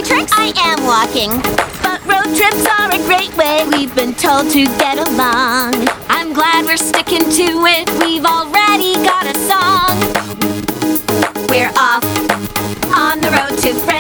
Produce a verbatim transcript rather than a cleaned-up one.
Matrix? I am walking. But road trips are a great way. We've been told to get along. I'm glad we're sticking to it. We've already got a song. We're off on the road to